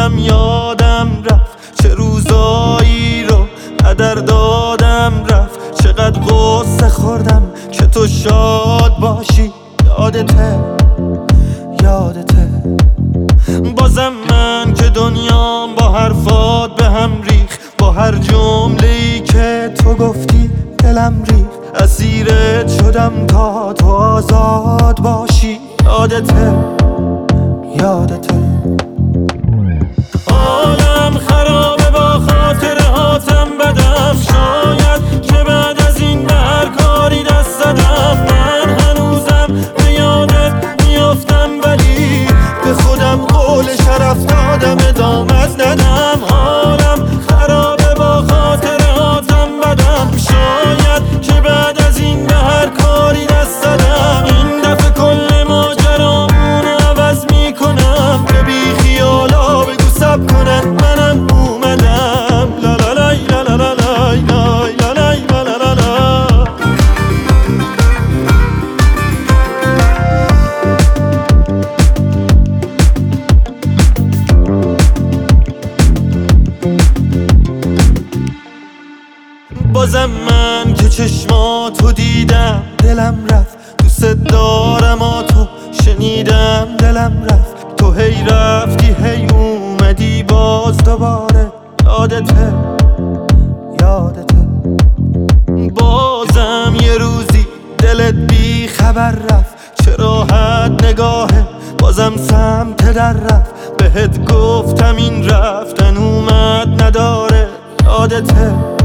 بودم یادم رفت، چه روزایی رو هدر دادم رفت. چقدر غصه خوردم که تو شاد باشی. یادته بازم من که دنیام با حرفات به هم ریخ، با هر جمله‌ای که تو گفتی دلم ریخ. اسیرت شدم تا تو آزاد باشی. یادته حالم خرابه با خاطرهاتم بدم. شاید که بعد از این به هر کاری دست زدم. من هنوزم به یادت میافتم، ولی به خودم قول شرف دادم ادامت ندم. حالم خرابه با خاطرهاتم بدم. شاید که بعد از این به هر کاری دست زدم. این دفعه کل ماجرامون عوض میکنم. به بی خیالا بگو سب کنن منم اومدم. لا لا لای لا لا لا لای لای لا لای لا لا لا لا. بازم من که چشماتو دیدم دلم رفت. دوست دارم تو شنیدم دلم رفت. تو هی رفتی هی اومدی باز دوباره. یادته بازم یه روزی دلت بی خبر رفت. چه راحت نگاهه بازم سمت در رفت. بهت گفتم این رفتن اومد نداره. یادته